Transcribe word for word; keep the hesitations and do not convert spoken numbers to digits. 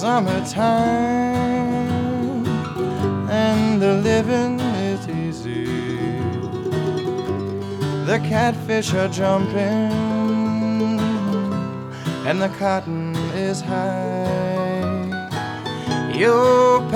summertime, and the living is easy. The catfish are jumping, and the cotton is high. You